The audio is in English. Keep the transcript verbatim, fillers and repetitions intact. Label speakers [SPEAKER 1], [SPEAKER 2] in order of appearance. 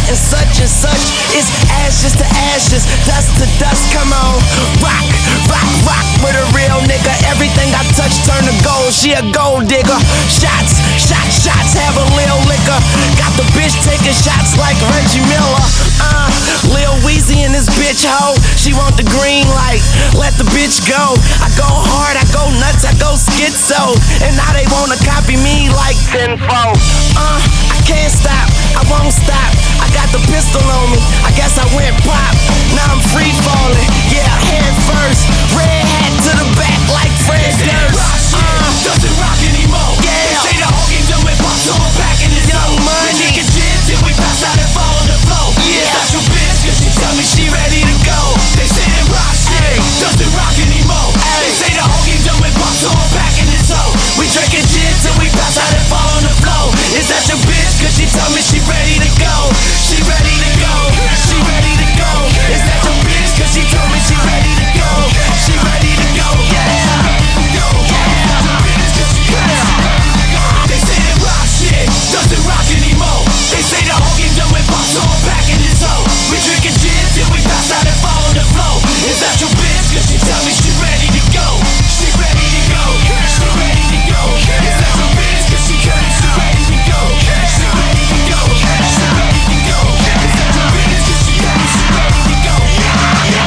[SPEAKER 1] and such and such. It's ashes to ashes, dust to dust. Come on, rock, rock, rock with a real nigga. Everything I touch turn to gold. She a gold digger. Shots, shots, shots. Have a lil liquor. Got the bitch taking shots like Reggie Miller. Uh, Lil Weezy in this bitch hoe. She want the green light. Let the bitch go. I go hard, I go nuts, I go schizo. And now they wanna copy me like tenfold. Uh, I can't stop, I won't stop. I got the pistol on me, I guess I went pop. Now I'm free falling, yeah, head first. Red hat to the back like Fred Durst.